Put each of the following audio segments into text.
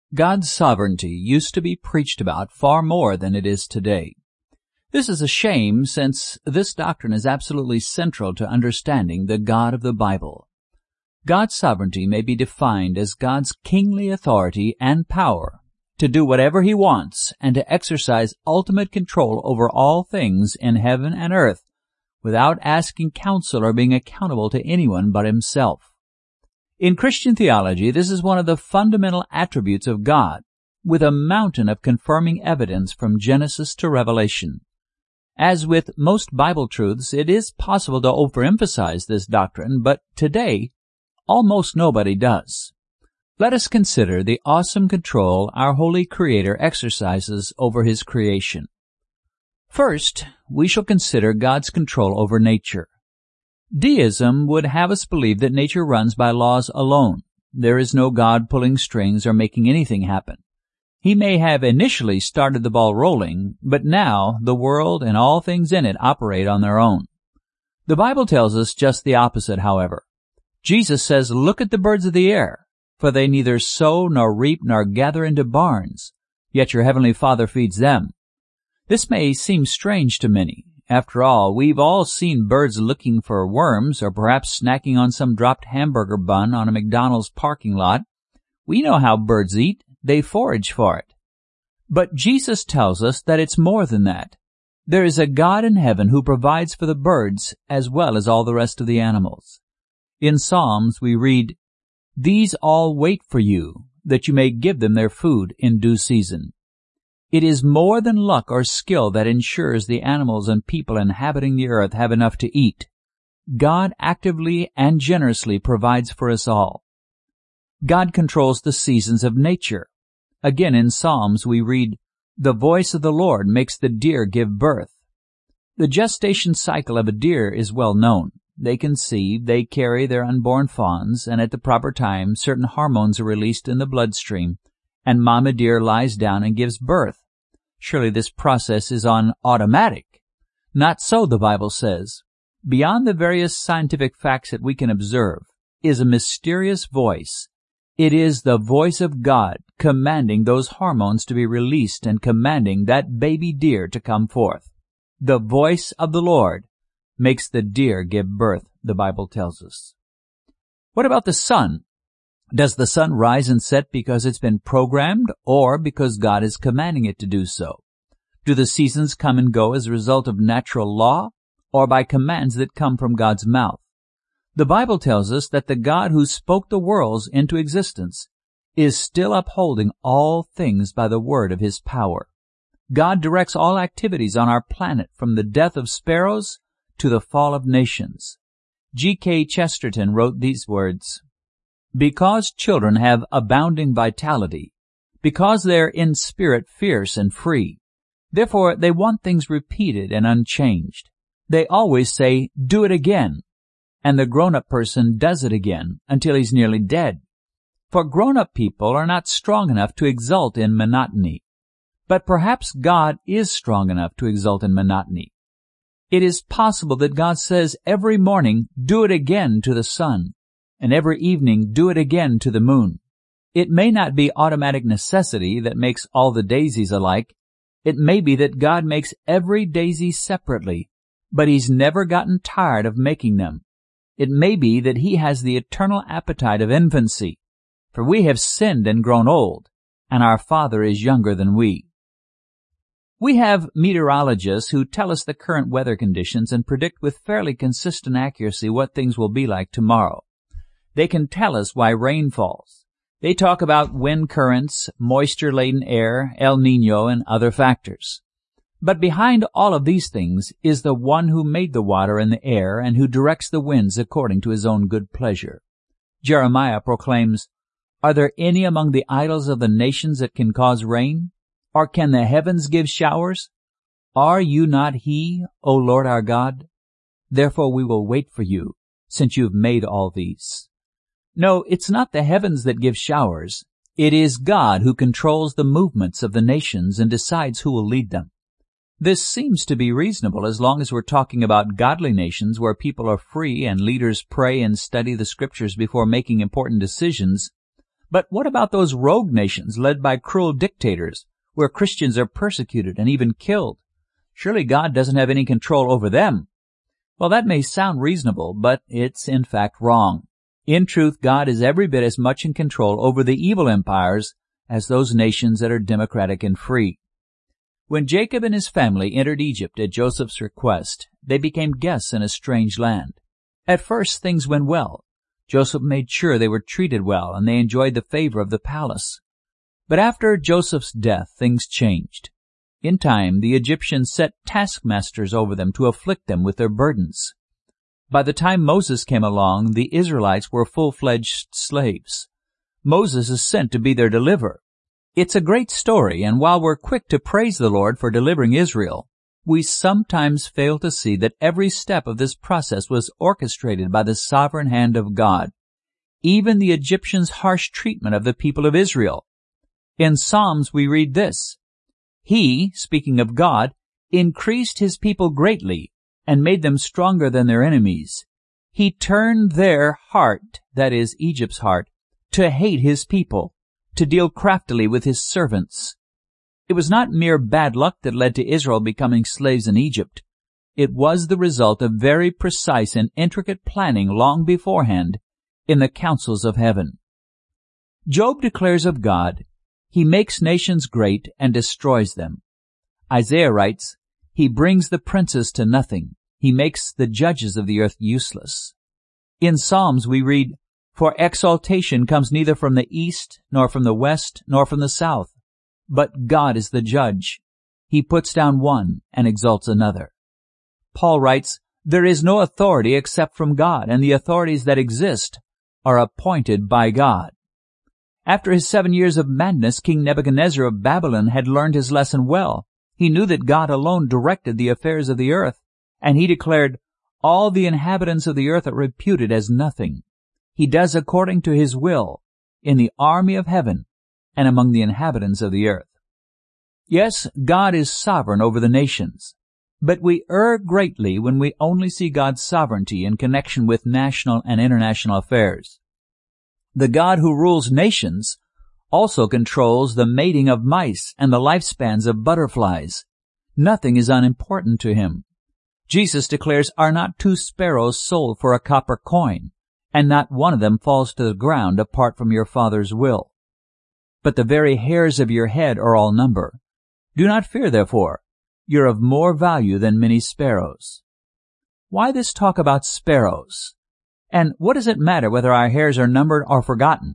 God's sovereignty used to be preached about far more than it is today. This is a shame, since this doctrine is absolutely central to understanding the God of the Bible. God's sovereignty may be defined as God's kingly authority and power to do whatever He wants and to exercise ultimate control over all things in heaven and earth without asking counsel or being accountable to anyone but Himself. In Christian theology, this is one of the fundamental attributes of God, with a mountain of confirming evidence from Genesis to Revelation. As with most Bible truths, it is possible to overemphasize this doctrine, but today, almost nobody does. Let us consider the awesome control our holy Creator exercises over His creation. First, we shall consider God's control over nature. Deism would have us believe that nature runs by laws alone. There is no God pulling strings or making anything happen. He may have initially started the ball rolling, but now the world and all things in it operate on their own. The Bible tells us just the opposite, however. Jesus says, "Look at the birds of the air, for they neither sow nor reap nor gather into barns, yet your heavenly Father feeds them." This may seem strange to many. After all, we've all seen birds looking for worms or perhaps snacking on some dropped hamburger bun on a McDonald's parking lot. We know how birds eat. They forage for it. But Jesus tells us that it's more than that. There is a God in heaven who provides for the birds as well as all the rest of the animals. In Psalms we read, "These all wait for you, that you may give them their food in due season." It is more than luck or skill that ensures the animals and people inhabiting the earth have enough to eat. God actively and generously provides for us all. God controls the seasons of nature. Again, in Psalms we read, "The voice of the Lord makes the deer give birth." The gestation cycle of a deer is well known. They conceive, they carry their unborn fawns, and at the proper time certain hormones are released in the bloodstream, and mama deer lies down and gives birth. Surely this process is on automatic. Not so, the Bible says. Beyond the various scientific facts that we can observe is a mysterious voice. It is the voice of God commanding those hormones to be released and commanding that baby deer to come forth. The voice of the Lord makes the deer give birth, the Bible tells us. What about the sun? Does the sun rise and set because it's been programmed or because God is commanding it to do so? Do the seasons come and go as a result of natural law or by commands that come from God's mouth? The Bible tells us that the God who spoke the worlds into existence is still upholding all things by the word of His power. God directs all activities on our planet from the death of sparrows to the fall of nations. G.K. Chesterton wrote these words, "Because children have abounding vitality, because they're in spirit fierce and free, therefore they want things repeated and unchanged. They always say, 'Do it again,' and the grown-up person does it again until he's nearly dead. For grown-up people are not strong enough to exult in monotony. But perhaps God is strong enough to exult in monotony. It is possible that God says every morning, 'Do it again' to the sun, and every evening, 'Do it again' to the moon. It may not be automatic necessity that makes all the daisies alike. It may be that God makes every daisy separately, but He's never gotten tired of making them. It may be that He has the eternal appetite of infancy, for we have sinned and grown old, and our Father is younger than we. We have meteorologists who tell us the current weather conditions and predict with fairly consistent accuracy what things will be like tomorrow. They can tell us why rain falls. They talk about wind currents, moisture-laden air, El Niño, and other factors. But behind all of these things is the one who made the water and the air and who directs the winds according to His own good pleasure. Jeremiah proclaims, "Are there any among the idols of the nations that can cause rain? Or can the heavens give showers? Are you not He, O Lord our God? Therefore we will wait for you, since you have made all these." No, it's not the heavens that give showers. It is God who controls the movements of the nations and decides who will lead them. This seems to be reasonable as long as we're talking about godly nations where people are free and leaders pray and study the Scriptures before making important decisions. But what about those rogue nations led by cruel dictators, where Christians are persecuted and even killed? Surely God doesn't have any control over them. Well, that may sound reasonable, but it's in fact wrong. In truth, God is every bit as much in control over the evil empires as those nations that are democratic and free. When Jacob and his family entered Egypt at Joseph's request, they became guests in a strange land. At first, things went well. Joseph made sure they were treated well, and they enjoyed the favor of the palace. But after Joseph's death, things changed. In time, the Egyptians set taskmasters over them to afflict them with their burdens. By the time Moses came along, the Israelites were full-fledged slaves. Moses is sent to be their deliverer. It's a great story, and while we're quick to praise the Lord for delivering Israel, we sometimes fail to see that every step of this process was orchestrated by the sovereign hand of God. Even the Egyptians' harsh treatment of the people of Israel. In Psalms we read this, He, speaking of God, increased His people greatly and made them stronger than their enemies. He turned their heart, that is, Egypt's heart, to hate His people, to deal craftily with His servants. It was not mere bad luck that led to Israel becoming slaves in Egypt. It was the result of very precise and intricate planning long beforehand in the councils of heaven. Job declares of God, He makes nations great and destroys them. Isaiah writes, He brings the princes to nothing. He makes the judges of the earth useless. In Psalms we read, For exaltation comes neither from the east, nor from the west, nor from the south. But God is the judge. He puts down one and exalts another. Paul writes, There is no authority except from God, and the authorities that exist are appointed by God. After his 7 years of madness, King Nebuchadnezzar of Babylon had learned his lesson well. He knew that God alone directed the affairs of the earth, and he declared, All the inhabitants of the earth are reputed as nothing. He does according to His will in the army of heaven and among the inhabitants of the earth. Yes, God is sovereign over the nations, but we err greatly when we only see God's sovereignty in connection with national and international affairs. The God who rules nations also controls the mating of mice and the lifespans of butterflies. Nothing is unimportant to Him. Jesus declares, Are not 2 sparrows sold for a copper coin, and not one of them falls to the ground apart from your Father's will? But the very hairs of your head are all numbered. Do not fear, therefore. You're of more value than many sparrows. Why this talk about sparrows? And what does it matter whether our hairs are numbered or forgotten?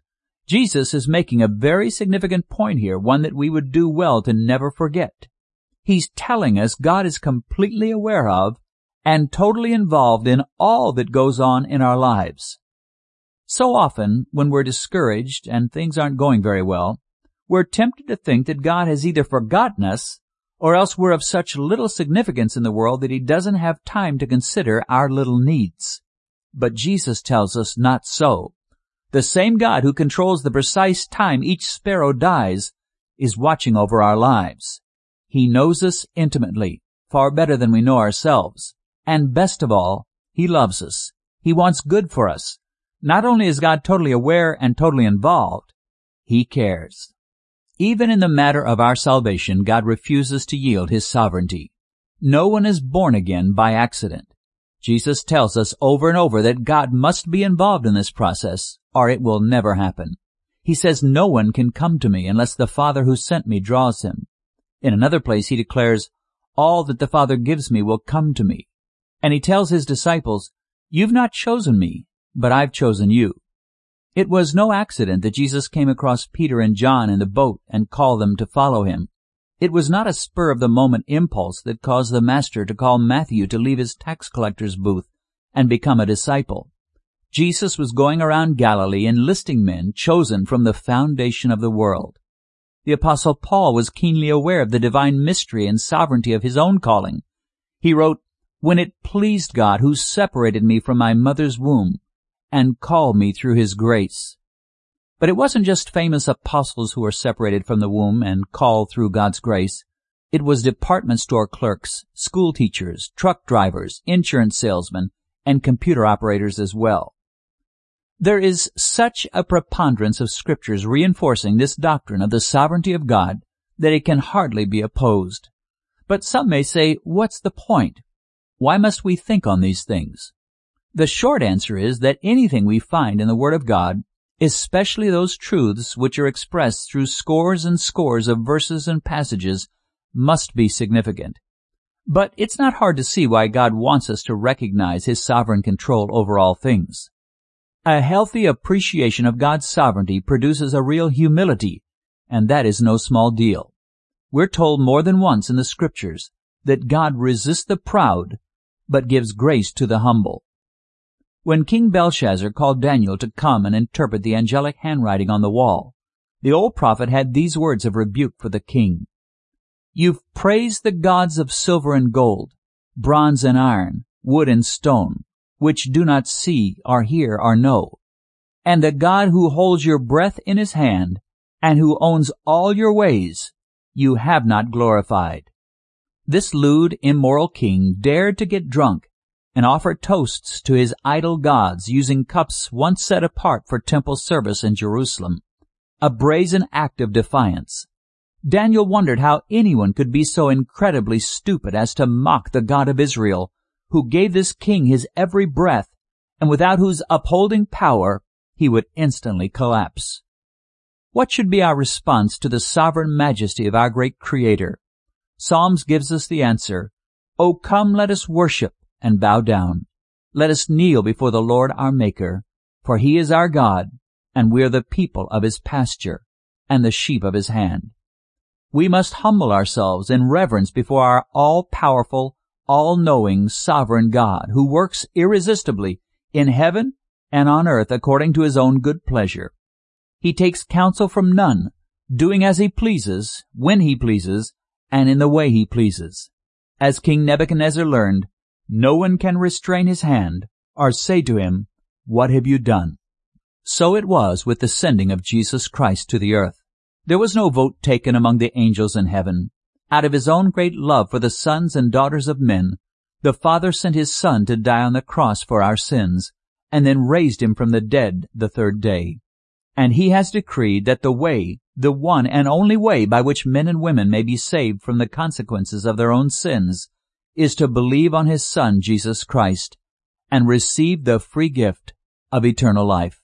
Jesus is making a very significant point here, one that we would do well to never forget. He's telling us God is completely aware of and totally involved in all that goes on in our lives. So often, when we're discouraged and things aren't going very well, we're tempted to think that God has either forgotten us or else we're of such little significance in the world that He doesn't have time to consider our little needs. But Jesus tells us not so. The same God who controls the precise time each sparrow dies is watching over our lives. He knows us intimately, far better than we know ourselves. And best of all, He loves us. He wants good for us. Not only is God totally aware and totally involved, He cares. Even in the matter of our salvation, God refuses to yield His sovereignty. No one is born again by accident. Jesus tells us over and over that God must be involved in this process, or it will never happen. He says no one can come to me unless the Father who sent me draws him. In another place He declares, All that the Father gives me will come to me. And He tells His disciples, You've not chosen me, but I've chosen you. It was no accident that Jesus came across Peter and John in the boat and called them to follow Him. It was not a spur-of-the-moment impulse that caused the Master to call Matthew to leave his tax collector's booth and become a disciple. Jesus was going around Galilee enlisting men chosen from the foundation of the world. The Apostle Paul was keenly aware of the divine mystery and sovereignty of his own calling. He wrote, When it pleased God who separated me from my mother's womb and called me through His grace. But it wasn't just famous apostles who were separated from the womb and called through God's grace. It was department store clerks, school teachers, truck drivers, insurance salesmen, and computer operators as well. There is such a preponderance of scriptures reinforcing this doctrine of the sovereignty of God that it can hardly be opposed. But some may say, what's the point? Why must we think on these things? The short answer is that anything we find in the Word of God, especially those truths which are expressed through scores and scores of verses and passages, must be significant. But it's not hard to see why God wants us to recognize His sovereign control over all things. A healthy appreciation of God's sovereignty produces a real humility, and that is no small deal. We're told more than once in the Scriptures that God resists the proud, but gives grace to the humble. When King Belshazzar called Daniel to come and interpret the angelic handwriting on the wall, the old prophet had these words of rebuke for the king. "You've praised the gods of silver and gold, bronze and iron, wood and stone, which do not see or hear or know, and the God who holds your breath in His hand and who owns all your ways, you have not glorified." This lewd, immoral king dared to get drunk and offer toasts to his idol gods using cups once set apart for temple service in Jerusalem, a brazen act of defiance. Daniel wondered how anyone could be so incredibly stupid as to mock the God of Israel, who gave this king his every breath, and without whose upholding power he would instantly collapse. What should be our response to the sovereign majesty of our great Creator? Psalms gives us the answer, "O come, let us worship and bow down. Let us kneel before the Lord our Maker, for He is our God, and we are the people of His pasture, and the sheep of His hand." We must humble ourselves in reverence before our all-powerful, all-knowing, sovereign God, who works irresistibly in heaven and on earth according to His own good pleasure. He takes counsel from none, doing as He pleases, when He pleases, and in the way He pleases. As King Nebuchadnezzar learned, no one can restrain his hand or say to him, "What have you done?" So it was with the sending of Jesus Christ to the earth. There was no vote taken among the angels in heaven. Out of His own great love for the sons and daughters of men, the Father sent His Son to die on the cross for our sins, and then raised Him from the dead the third day. And He has decreed that the way, the one and only way by which men and women may be saved from the consequences of their own sins, is to believe on His Son, Jesus Christ, and receive the free gift of eternal life.